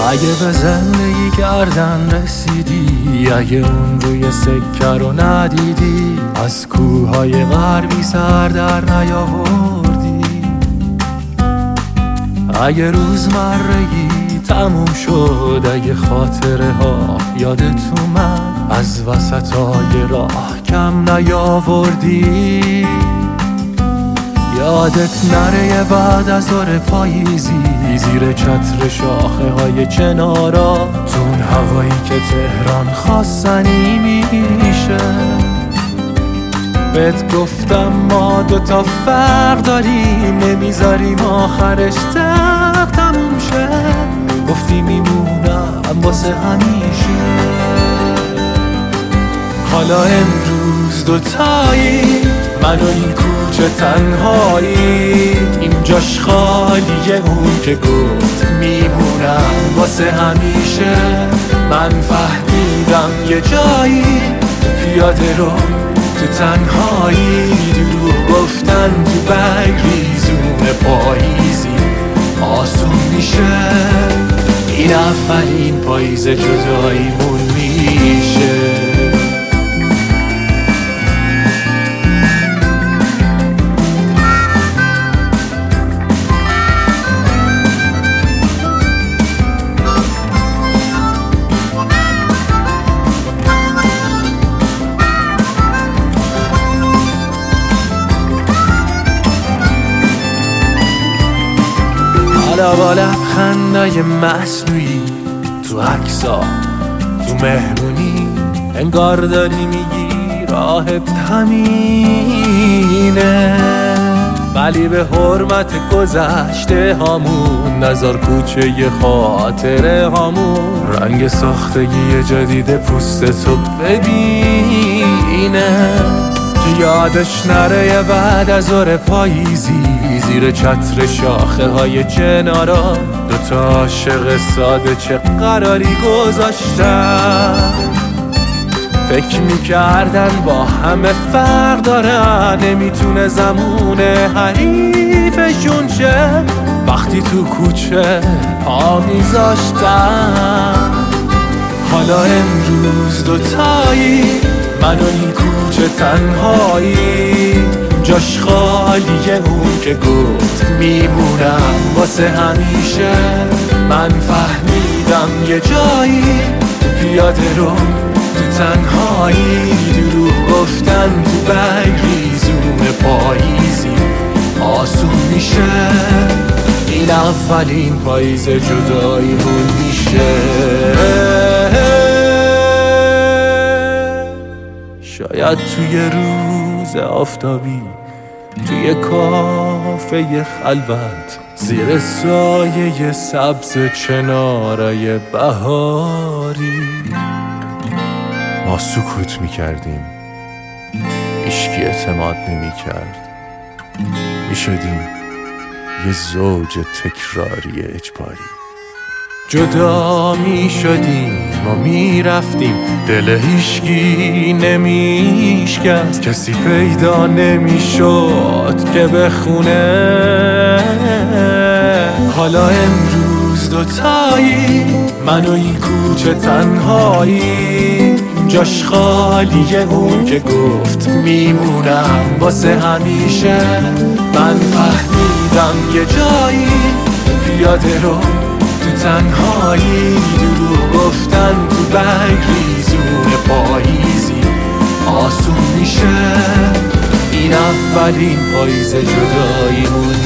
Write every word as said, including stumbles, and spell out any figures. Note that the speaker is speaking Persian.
اگه به زندگی کردن رسیدی، اگه اون روی سکه رو ندیدی، از کوههای غربی سر در نیاوردی، اگه روزمرگی تموم شد، اگه خاطره ها یادت اومد، از وسطای راه کم نیاوردی، یادت نره بعد از ظهر پاییزی زیر چتر شاخه های چنارا، تون هوایی که تهران خواستنی میشه. بهت گفتم ما دوتا فرق داریم، نمیذاریم آخرش تق تموم شه، گفتی میمونم واسه همیشه. حالا امروز دوتایی، من و این کوچه تنهایی، این جاش خالیه، اون که گفت میمونم واسه همیشه. من فهمیدم یه جایی پیاده رو تو تنهایی، دروغ گفتن تو برگریزون پاییزی آسون میشه. این اولین پاییز جداییمون میشه. با لبخندای مصنوعی تو عکسا، تو مهمونی، انگار داری میگی راهت همینه، ولی به حرمت گذشته هامون نذار کوچه ی خاطره هامون رنگ ساختگی جدید پوستتو ببینه، که یادش نره بعد از ظهر پاییزی زیر چتر شاخه های چنارا، دوتا عاشق ساده چه قراری گذاشتن، فکر میکردن با همه فرق دارن، نمیتونه زمونه حریفشون شه، وقتی تو کوچه پا میذاشتن. حالا امروز دوتایی، من و این کوچه تنهایی، جاش خالیه، اون که گفت میمونم واسه همیشه. من فهمیدم یه جایی پیاده رو تو تنهایی، دروغ گفتن تو برگریزون پاییزی آسون میشه. این اولین پاییز جداییمون میشه. شاید توی روز آفتابی، توی کافه خلوت، زیر سایه سبز چنارای بهاری، ما سکوت میکردیم، هیچکی اعتماد نمیکرد، میشدیم یه زوج تکراری اجباری. جدا می شدیم و می رفتیم، دل هیچکی نمیشکست، کسی پیدا نمی شد که بخونه. حالا امروز دوتایی، من و این کوچه تنهایی، جاش خالیه، اون که گفت میمونم واسه همیشه. من فهمیدم یه جایی پیاده رو تو تنهایی، دروغ گفتن تو برگریزون پاییزی آسون میشه. این اولین پاییز جداییمون